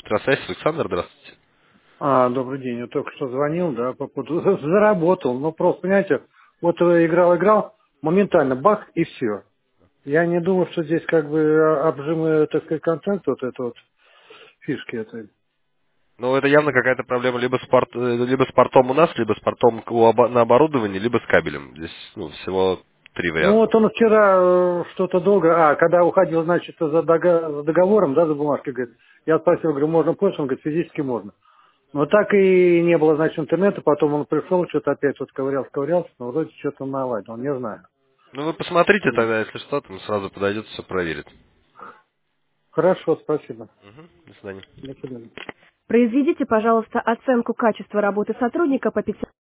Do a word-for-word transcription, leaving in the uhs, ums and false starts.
Электросвязь, Александр, здравствуйте. А, добрый день. Я только что звонил, да, по поводу... Заработал. Ну, просто, понимаете, вот э, играл, играл, моментально бах, и все. Я не думаю, что здесь как бы а, обжимы, так сказать, контент, вот это вот, фишки этой. Ну, это явно какая-то проблема либо с, порт- э, либо с портом у нас, либо с портом у обо- на оборудовании, либо с кабелем. Здесь, ну, всего три Ну, варианта. вот он вчера э, что-то долго... А, когда уходил, значит, за, дого- за договором, да, за бумажкой, говорит, я спросил, говорю, можно позже? Он говорит, физически можно. Но так и не было, значит, интернета, потом он пришел, что-то опять вот ковырялся, ковырялся, но вроде что-то наладил, не знаю. Ну, вы посмотрите тогда, если что, там сразу подойдет, все проверит. Хорошо, спасибо. Мгм. До свидания. До свидания. Произведите, пожалуйста, оценку качества работы сотрудника по пяти